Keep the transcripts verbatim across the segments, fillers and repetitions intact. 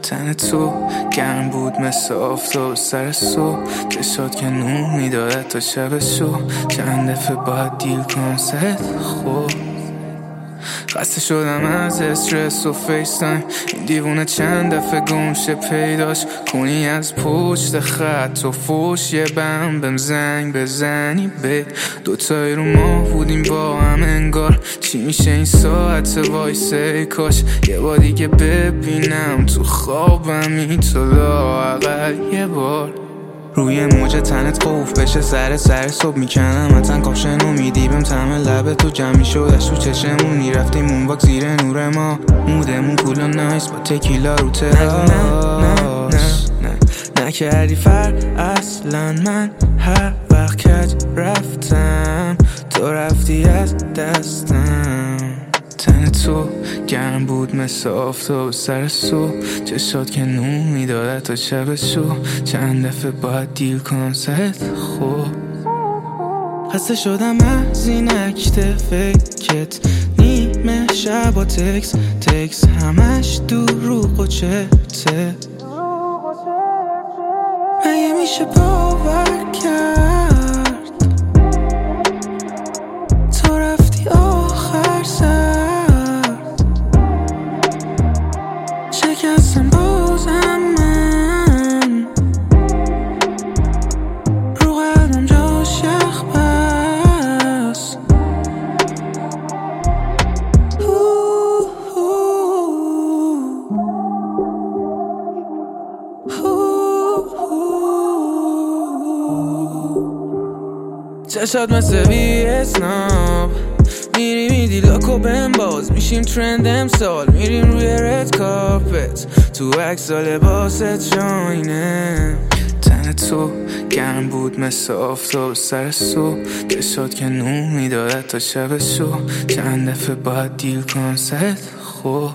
تن تو گرم بود مثل آفتاب سر صبح، چشات که نور میداد تا شب شو. چند دفعه باید دیل کنم سرت خوب. خسته شدم از استرس و فیس تایم، این دیوونه چند دفعه گمشه پیداش کنی از پشت خط و فوش. یه بم بهم زنگ بزنی به دوتایی رو ما بودیم با هم انگار. چی میشه این ساعت وایسه، کاش یه بار دیگه ببینم تو خوابم این تو لااقل یه بار. روی موج تنت خوف بشه سر سر صبح میکنم حتن کاپشن امیدی بهم تم لبه تو جمع میشدش تو چشمون میرفتیم اون واک زیر نور ما. مودمون کول و نایس با تکیلا رو تراس. نه نه نه نه نکردی فر اصلا. من هر وقت کج رفتم تو رفتی از دستم. تن تو گرم بود مثل آفتاب سر صبح، چشات که نور میداد تا شب شو. چند دفعه باید دیل کنم سرت خوب. خسته شدم از این اکت فکرت، نیمه شب و تکس تکس همش دروغ و چته. مگه میشه باور کرد تو رفتی آخر سر. شکستم بازم من رو قلبم جاش یخ بس. چشات مثل وی اسناب، میری میدی لاکو بهم باز میشیم ترند امسال. میریم روی رد کارپت تو عکس لباست شاینه. تن تو گرم بود مثل آفتاب سر صبح، چشات که نور میداد تا شب شو. چند دفعه باید دیل کنم سرت خوب.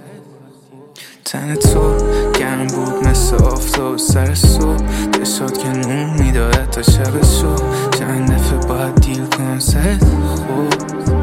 تن تو گرم بود مثل آفتاب سر صبح، چشات که نور میداد تا شب شو. چند دفعه باید دیل کنم سرت خوب.